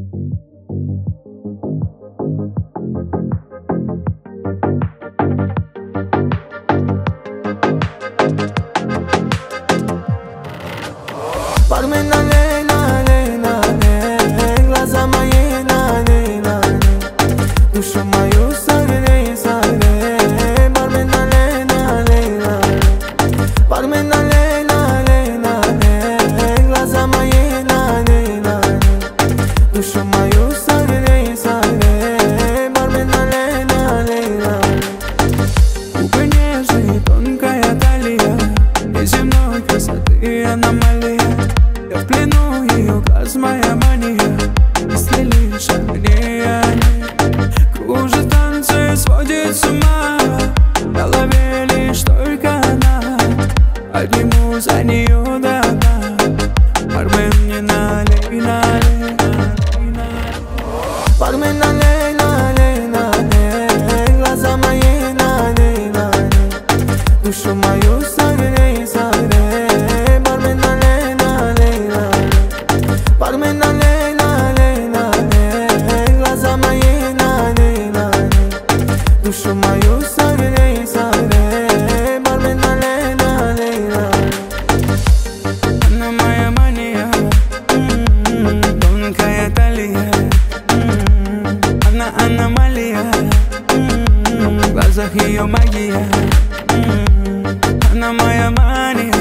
Parmen alena, alena, la zamayena, alena, dusho mayu sagre, sagre. Parmen alena, alena, parmen alena, alena, la zamayena, alena, dusho mayu sagre, sagre. Parmen alena, alena. Упрежи тонкая талия, и земной красоты аномалия. Я в плену ее глаз, моя мания, если лишь огня. Кружит танцы, сводит с ума, в голове лишь только она. Подниму за нее до дна, Пармен мне налей, налей, налей, налей. Parmen alena, alena, la zamayena, alena, dusho mayu sagre, sagre. Parmen alena, alena, parmen alena, alena, la zamayena, alena, dusho mayu sagre, sagre. Parmen alena, alena. Она моя мания, тонкая талия. Она аномалия, в глазах ее магия. Она моя мания,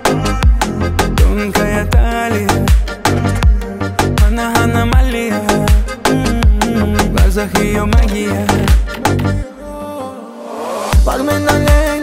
тонкая талия. Она аномалия, в глазах ее магия. Parmen alena.